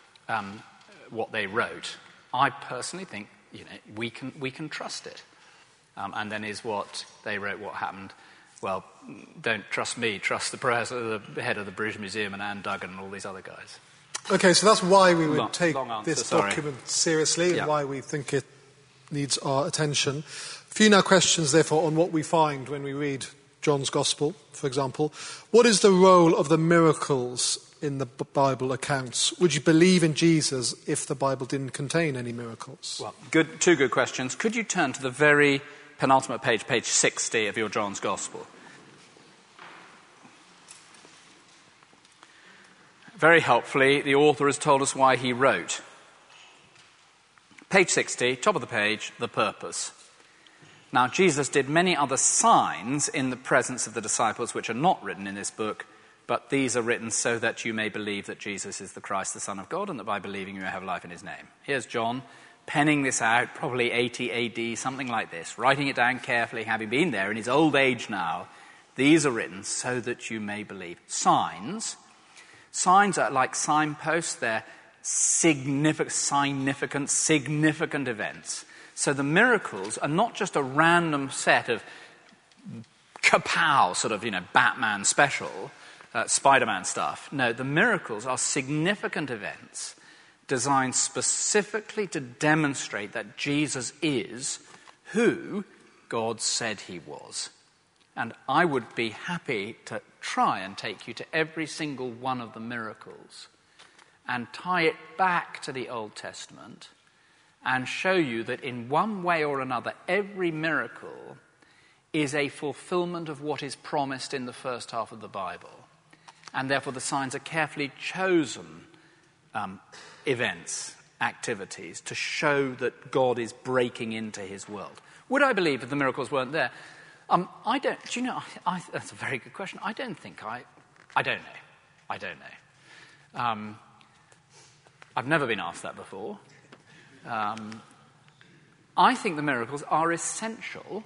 what they wrote? I personally think, we can trust it. And then is what they wrote what happened? Well, don't trust me, trust the head of the British Museum and Anne Duggan and all these other guys. Okay, so that's why we would take this document seriously and why we think it needs our attention. A few now questions, therefore, on what we find when we read John's Gospel, for example. What is the role of the miracles in the Bible accounts? Would you believe in Jesus if the Bible didn't contain any miracles? Well, two good questions. Could you turn to the very penultimate page, page 60 of your John's Gospel? Very helpfully, the author has told us why he wrote. Page 60, top of the page, the purpose. Now, Jesus did many other signs in the presence of the disciples which are not written in this book, but these are written so that you may believe that Jesus is the Christ, the Son of God, and that by believing you may have life in his name. Here's John penning this out, probably 80 AD, something like this, writing it down carefully, having been there in his old age now. These are written so that you may believe. Signs are like signposts. They're significant events. So the miracles are not just a random set of kapow, sort of, Batman special, Spider-Man stuff. No, the miracles are significant events designed specifically to demonstrate that Jesus is who God said he was. And I would be happy to try and take you to every single one of the miracles and tie it back to the Old Testament and show you that in one way or another, every miracle is a fulfillment of what is promised in the first half of the Bible. And therefore the signs are carefully chosen events, activities, to show that God is breaking into his world. Would I believe if the miracles weren't there? I don't. Do you know? That's a very good question. I don't think I don't know. I don't know. I've never been asked that before. I think the miracles are essential,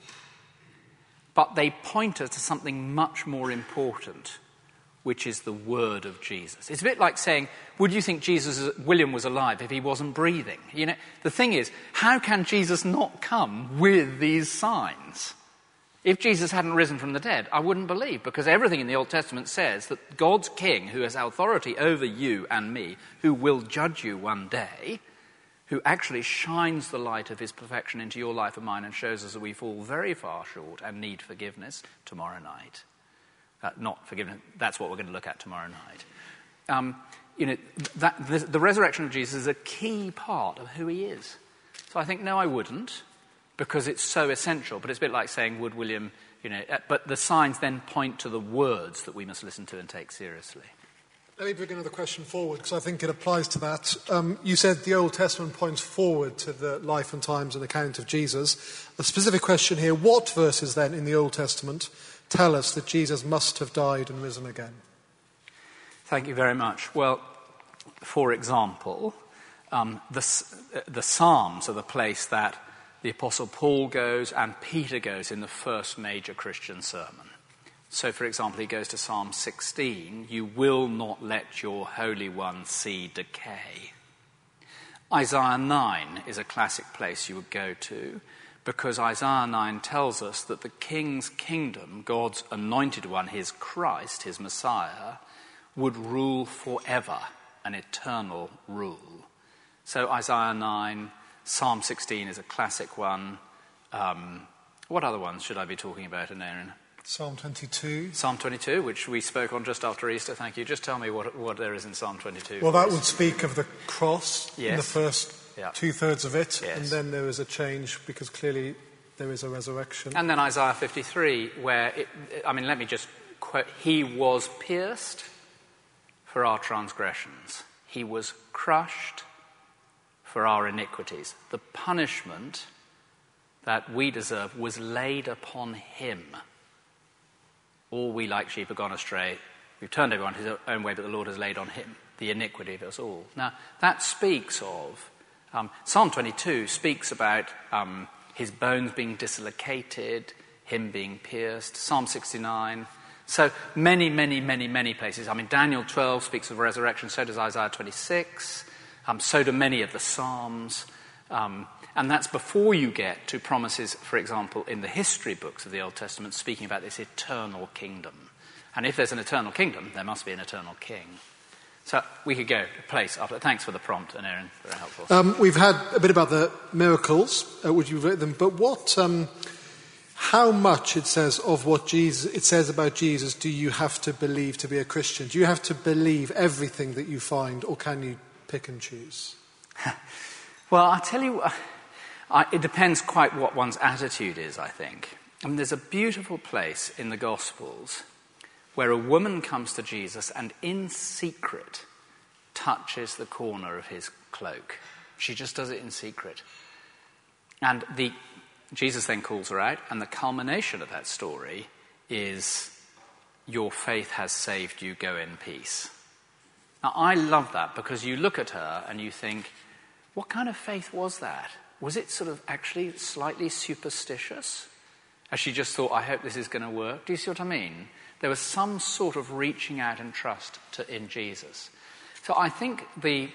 but they point us to something much more important, which is the word of Jesus. It's a bit like saying, would you think William was alive if he wasn't breathing? You know, the thing is, how can Jesus not come with these signs? If Jesus hadn't risen from the dead, I wouldn't believe, because everything in the Old Testament says that God's king, who has authority over you and me, who will judge you one day, who actually shines the light of his perfection into your life and mine and shows us that we fall very far short and need forgiveness tomorrow night. Not forgiveness, that's what we're going to look at tomorrow night. The resurrection of Jesus is a key part of who he is. So I think, no, I wouldn't, because it's so essential. But it's a bit like saying, would William, but the signs then point to the words that we must listen to and take seriously. Let me bring another question forward, because I think it applies to that. You said the Old Testament points forward to the life and times and account of Jesus. A specific question here, what verses then in the Old Testament tell us that Jesus must have died and risen again? Thank you very much. Well, for example, the Psalms are the place that the Apostle Paul goes and Peter goes in the first major Christian sermon. So, for example, he goes to Psalm 16, you will not let your Holy One see decay. Isaiah 9 is a classic place you would go to, because Isaiah 9 tells us that the king's kingdom, God's anointed one, his Christ, his Messiah, would rule forever, an eternal rule. So Isaiah 9, Psalm 16 is a classic one. What other ones should I be talking about, Aaron? Psalm 22. Psalm 22, which we spoke on just after Easter. Thank you. Just tell me what there is in Psalm 22. Well, that would speak of the cross in the first two-thirds of it, yes. And then there is a change because clearly there is a resurrection. And then Isaiah 53, where, let me just quote, he was pierced for our transgressions. He was crushed for our iniquities. The punishment that we deserve was laid upon him. All we like sheep have gone astray. We've turned everyone his own way, but the Lord has laid on him the iniquity of us all. Now, that speaks of, Psalm 22 speaks about his bones being dislocated, him being pierced. Psalm 69. So many, many, many, many places. Daniel 12 speaks of resurrection, so does Isaiah 26. So do many of the Psalms. And that's before you get to promises, for example, in the history books of the Old Testament, speaking about this eternal kingdom. And if there's an eternal kingdom, there must be an eternal king. So we could go place after. Thanks for the prompt, Aaron. Very helpful. We've had a bit about the miracles, which you've written them, but how much it says of what it says about Jesus do you have to believe to be a Christian? Do you have to believe everything that you find, or can you pick and choose? Well, I'll tell you, it depends quite what one's attitude is, I think. There's a beautiful place in the Gospels where a woman comes to Jesus and in secret touches the corner of his cloak. She just does it in secret. And Jesus then calls her out, and the culmination of that story is, your faith has saved you, go in peace. Now, I love that, because you look at her and you think, what kind of faith was that? Was it sort of actually slightly superstitious? As she just thought, I hope this is going to work. Do you see what I mean? There was some sort of reaching out and trust in Jesus. So I think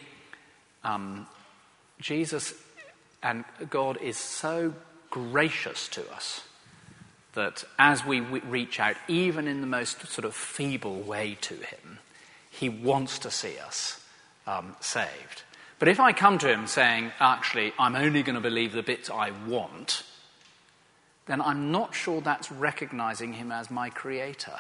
Jesus and God is so gracious to us that as we reach out, even in the most sort of feeble way to him, he wants to see us saved. But if I come to him saying, actually, I'm only going to believe the bits I want, then I'm not sure that's recognizing him as my creator.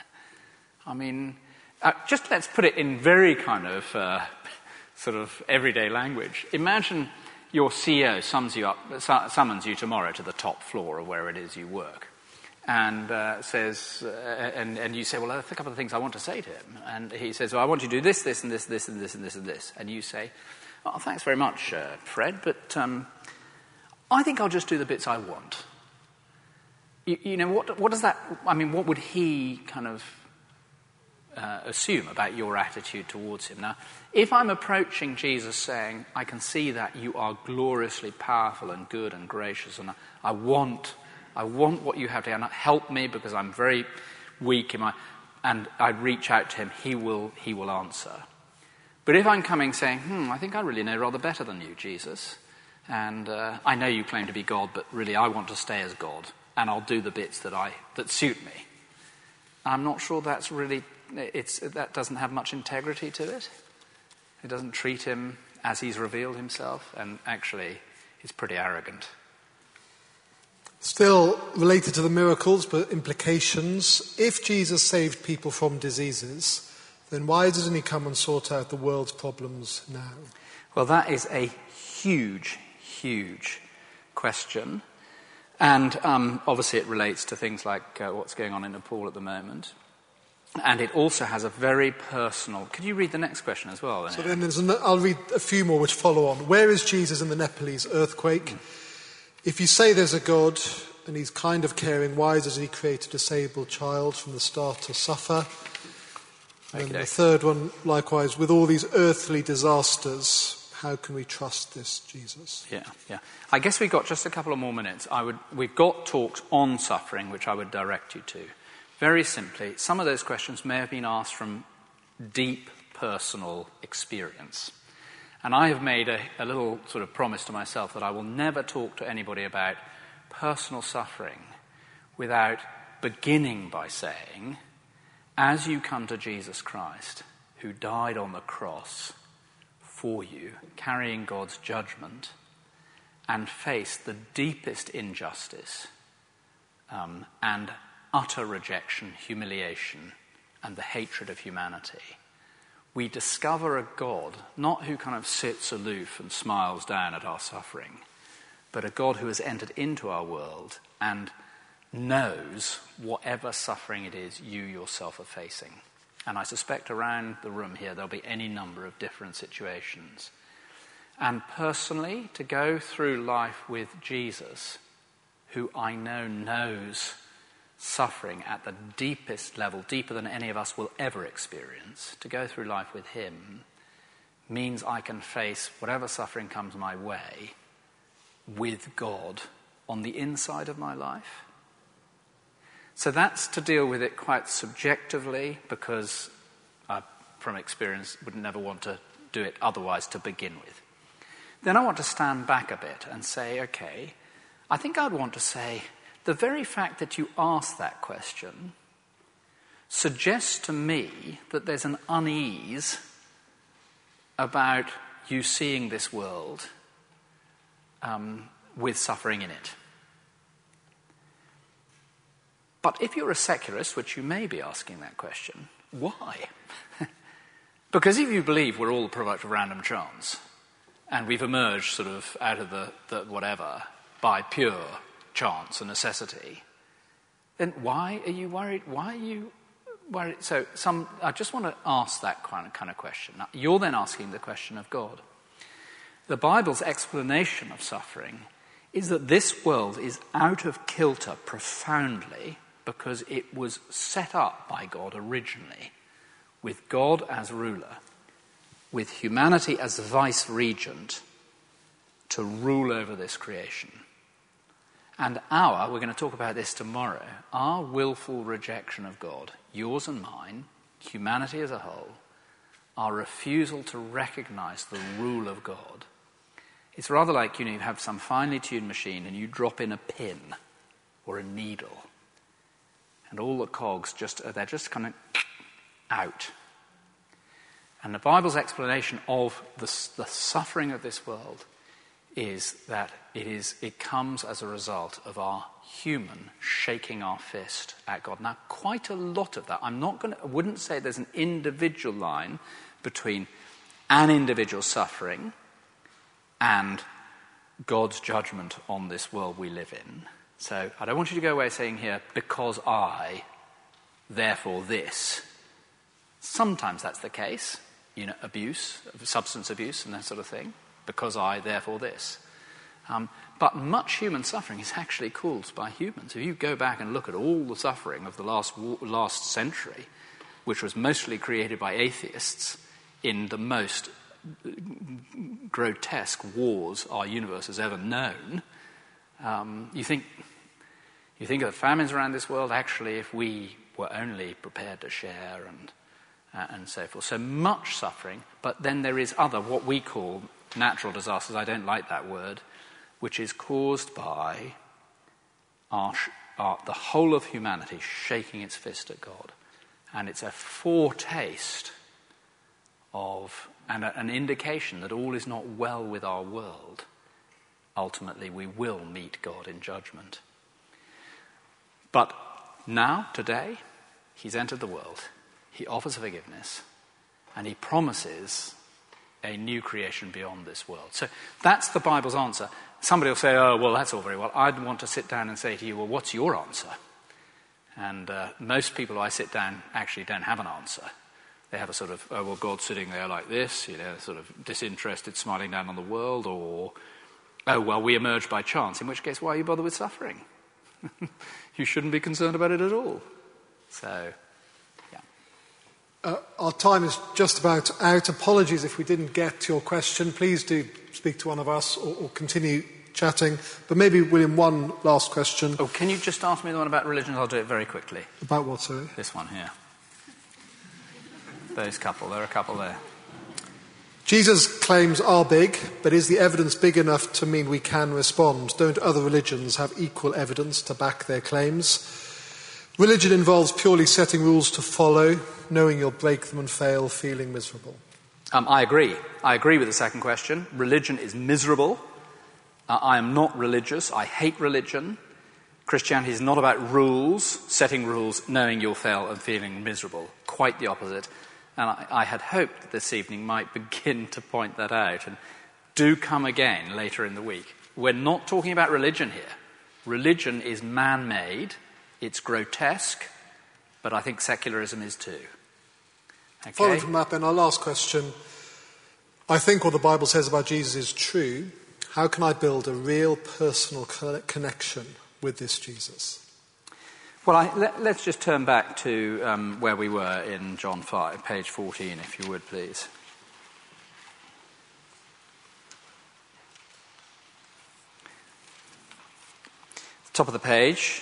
Just let's put it in very kind of sort of everyday language. Imagine your CEO summons you tomorrow to the top floor of where it is you work. and says, and you say, well, there's a couple of things I want to say to him. And he says, well, I want you to do this, this, and this, this, and this, and this, and this. And you say, oh, thanks very much, Fred, but I think I'll just do the bits I want. You know, what does that, I mean, what would he kind of assume about your attitude towards him? Now, if I'm approaching Jesus saying, I can see that you are gloriously powerful and good and gracious, and I want what you have to help me because I'm very weak and I'd reach out to him, he will answer. But if I'm coming saying, I think I really know rather better than you, Jesus, and I know you claim to be God, but really I want to stay as God, and I'll do the bits that suit me. I'm not sure that's really, that doesn't have much integrity to it. It doesn't treat him as he's revealed himself, and actually it's pretty arrogant. Still related to the miracles, but implications. If Jesus saved people from diseases, then why doesn't he come and sort out the world's problems now? Well, that is a huge, huge question. And obviously it relates to things like what's going on in Nepal at the moment. And it also has a very personal... Could you read the next question as well? So then I'll read a few more which follow on. Where is Jesus in the Nepalese earthquake? If you say there's a God and he's kind of caring, why does he create a disabled child from the start to suffer? And the third one, likewise, with all these earthly disasters, how can we trust this Jesus? Yeah. I guess we've got just a couple of more minutes. We've got talks on suffering, which I would direct you to. Very simply, some of those questions may have been asked from deep personal experience. And I have made a little sort of promise to myself that I will never talk to anybody about personal suffering without beginning by saying, as you come to Jesus Christ, who died on the cross for you, carrying God's judgment, and face the deepest injustice and utter rejection, humiliation, and the hatred of humanity, we discover a God, not who kind of sits aloof and smiles down at our suffering, but a God who has entered into our world and knows whatever suffering it is you yourself are facing. And I suspect around the room here there'll be any number of different situations. And personally, to go through life with Jesus, who I know knows suffering at the deepest level, deeper than any of us will ever experience, to go through life with him means I can face whatever suffering comes my way with God on the inside of my life. So that's to deal with it quite subjectively, because I, from experience, would never want to do it otherwise to begin with. Then I want to stand back a bit and say, okay, I think I'd want to say, the very fact that you asked that question suggests to me that there's an unease about you seeing this world with suffering in it. But if you're a secularist, which you may be asking that question, why? Because if you believe we're all the product of random chance, and we've emerged sort of out of the whatever by pure chance and necessity, then why are you worried? Why are you worried? So I just want to ask that kind of question. Now, you're then asking the question of God. The Bible's explanation of suffering is that this world is out of kilter profoundly because it was set up by God originally, with God as ruler, with humanity as vice-regent, to rule over this creation. And we're going to talk about this tomorrow, our willful rejection of God, yours and mine, humanity as a whole, our refusal to recognize the rule of God. It's rather like, you have some finely tuned machine and you drop in a pin or a needle, and all the cogs they're just kind of out. And the Bible's explanation of the suffering of this world is that it comes as a result of our human shaking our fist at God. Now, quite a lot of that, I wouldn't say there's an individual line between an individual suffering and God's judgment on this world we live in. So I don't want you to go away saying here, because I, therefore this. Sometimes that's the case, abuse, substance abuse and that sort of thing. Because I, therefore this. But much human suffering is actually caused by humans. If you go back and look at all the suffering of the last century, which was mostly created by atheists in the most grotesque wars our universe has ever known, you think of the famines around this world. Actually, if we were only prepared to share and so forth. So much suffering, but then there is other, what we call natural disasters. I don't like that word, which is caused by the whole of humanity shaking its fist at God. And it's a foretaste of, and an indication that all is not well with our world. Ultimately, we will meet God in judgment. But now, today, he's entered the world. He offers forgiveness, and he promises a new creation beyond this world. So that's the Bible's answer. Somebody will say, oh, well, that's all very well. I'd want to sit down and say to you, well, what's your answer? And most people I sit down actually don't have an answer. They have a sort of, oh, well, God's sitting there like this, sort of disinterested, smiling down on the world, or, oh, well, we emerged by chance, in which case, why are you bothered with suffering? You shouldn't be concerned about it at all. So, yeah. Our time is just about out. Apologies if we didn't get to your question. Please do speak to one of us or continue chatting. But maybe, William, one last question. Oh, can you just ask me the one about religion? I'll do it very quickly. About what, sorry? This one here. There are a couple there. Jesus' claims are big, but is the evidence big enough to mean we can respond? Don't other religions have equal evidence to back their claims? Religion involves purely setting rules to follow, knowing you'll break them and fail, feeling miserable. I agree. I agree with the second question. Religion is miserable. I am not religious. I hate religion. Christianity is not about rules, setting rules, knowing you'll fail and feeling miserable. Quite the opposite. And I had hoped that this evening might begin to point that out. And do come again later in the week. We're not talking about religion here. Religion is man-made. It's grotesque. But I think secularism is too. Okay? Following from that, then, our last question. I think what the Bible says about Jesus is true. How can I build a real personal connection with this Jesus? Well, let's just turn back to where we were in John 5, page 14, if you would, please. Top of the page,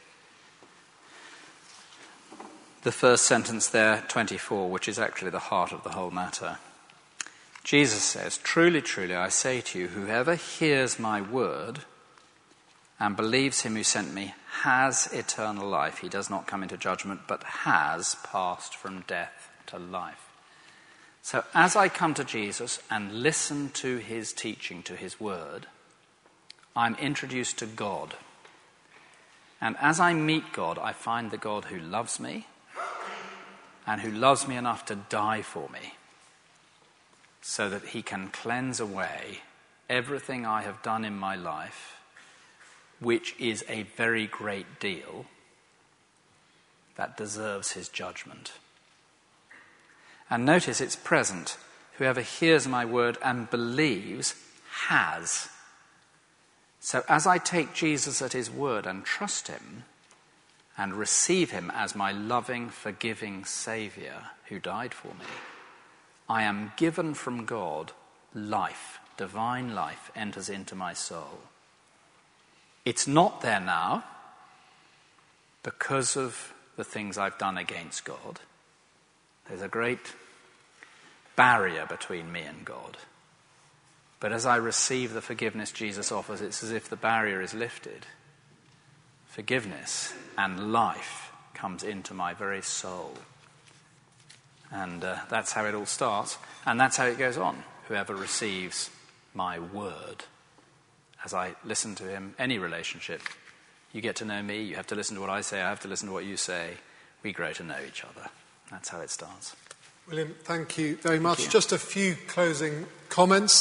the first sentence there, 24, which is actually the heart of the whole matter. Jesus says, "Truly, truly, I say to you, whoever hears my word and believes him who sent me has eternal life. He does not come into judgment, but has passed from death to life." So as I come to Jesus and listen to his teaching, to his word, I'm introduced to God. And as I meet God, I find the God who loves me and who loves me enough to die for me so that he can cleanse away everything I have done in my life, which is a very great deal, that deserves his judgment. And notice it's present. Whoever hears my word and believes has. So as I take Jesus at his word and trust him and receive him as my loving, forgiving Saviour who died for me, I am given from God life, divine life enters into my soul. It's not there now because of the things I've done against God. There's a great barrier between me and God. But as I receive the forgiveness Jesus offers, it's as if the barrier is lifted. Forgiveness and life comes into my very soul. And that's how it all starts. And that's how it goes on. Whoever receives my word. As I listen to him, any relationship, you get to know me, you have to listen to what I say, I have to listen to what you say. We grow to know each other. That's how it starts. William, thank you very much. Just a few closing comments.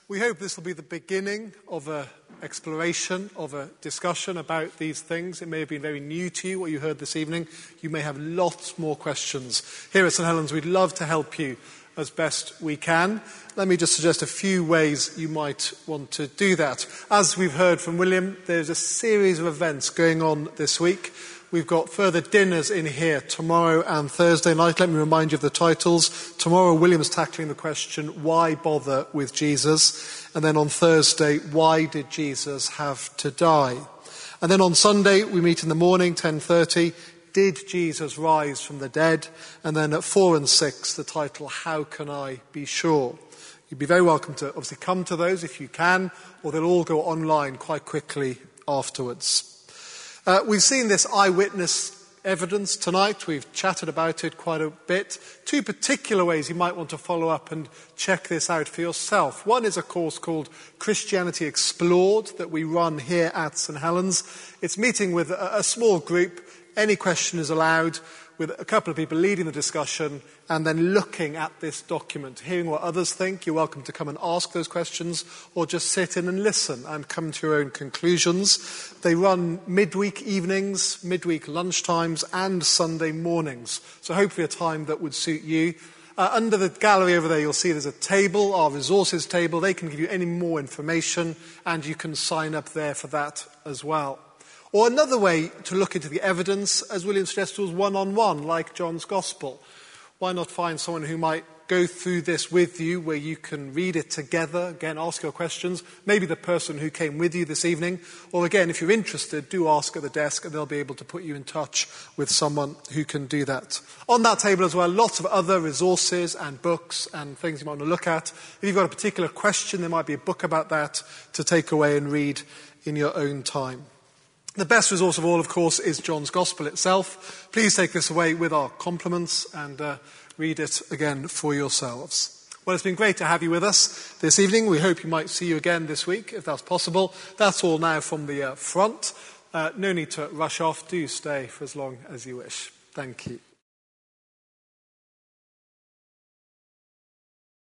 We hope this will be the beginning of an exploration, of a discussion about these things. It may have been very new to you, what you heard this evening. You may have lots more questions. Here at St Helens, we'd love to help you as best we can. Let me just suggest a few ways you might want to do that. As we've heard from William, there's a series of events going on this week. We've got further dinners in here tomorrow and Thursday night. Let me remind you of the titles. Tomorrow, William's tackling the question, why bother with Jesus? And then on Thursday, why did Jesus have to die? And then on Sunday, we meet in the morning, 10:30. Did Jesus rise from the dead? And then at 4 and 6, the title, How Can I Be Sure? You'd be very welcome to obviously come to those if you can, or they'll all go online quite quickly afterwards. We've seen this eyewitness evidence tonight. We've chatted about it quite a bit. Two particular ways you might want to follow up and check this out for yourself. One is a course called Christianity Explored that we run here at St Helens. It's meeting with a small group. Any question is allowed, with a couple of people leading the discussion and then looking at this document, hearing what others think. You're welcome to come and ask those questions or just sit in and listen and come to your own conclusions. They run midweek evenings, midweek lunchtimes and Sunday mornings. So hopefully a time that would suit you. Under the gallery over there, you'll see there's a table, our resources table. They can give you any more information and you can sign up there for that as well. Or another way to look into the evidence, as William suggested, was one-on-one, like John's Gospel. Why not find someone who might go through this with you, where you can read it together, again, ask your questions, maybe the person who came with you this evening. Or again, if you're interested, do ask at the desk and they'll be able to put you in touch with someone who can do that. On that table as well, lots of other resources and books and things you might want to look at. If you've got a particular question, there might be a book about that to take away and read in your own time. The best resource of all, of course, is John's Gospel itself. Please take this away with our compliments and read it again for yourselves. Well, it's been great to have you with us this evening. We hope you might see you again this week, if that's possible. That's all now from the front. No need to rush off. Do stay for as long as you wish. Thank you.